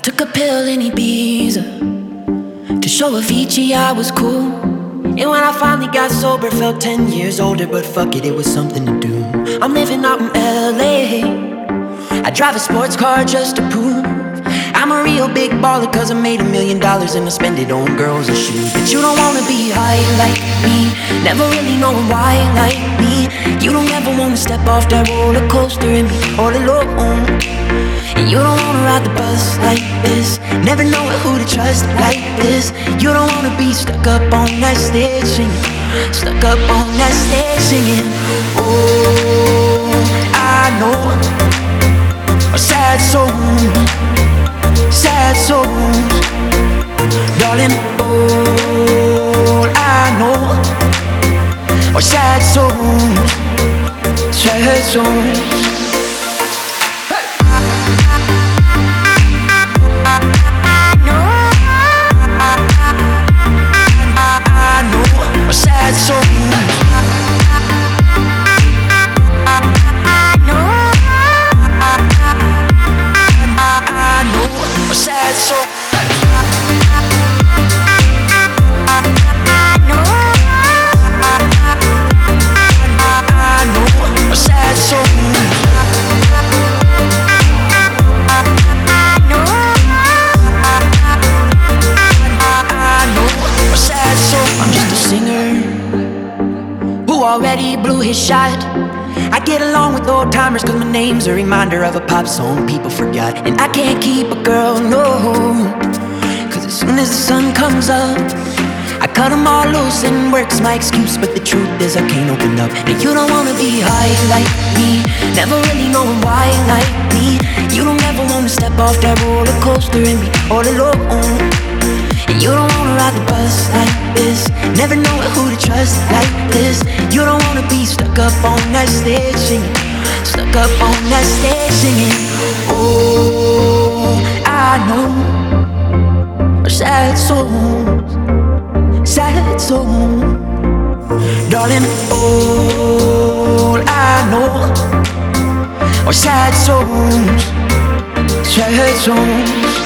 Took a pill in Ibiza to show Avicii I was cool. And when I finally got sober, felt 10 years older. But fuck it, it was something to do. I'm living out in LA. I drive a sports car just to prove I'm a real big baller, cause I made $1 million and I spend it on girls and shoes. But you don't wanna be high like me, never really knowing why like me. You don't ever wanna step off that roller coaster and be all alone. And you don't wanna ride the bus like this, never know who to trust like this. You don't wanna be stuck up on that stage singing, stuck up on that stage singing. Oh, I know a sad soul, sad souls, darling. All I know are sad souls, sad souls. Sad souls. Sad soul. I know a sad soul. I know a sad soul. I'm just a singer who already blew his shot. I get along with old timers cause my name's a reminder of a pop song people forgot. And I can't keep a girl, no, cause as soon as the sun comes up I cut them all loose and work's my excuse. But the truth is I can't open up. And you don't wanna be high like me, never really knowing why like me. You don't ever wanna step off that roller coaster and be all alone. And you don't wanna ride the bus like this, never know who to trust like this. You don't wanna be stuck up on that stage singing, stuck up on that stage singing. Oh, I know sad souls, sad souls, darling. All I know are sad souls, sad souls.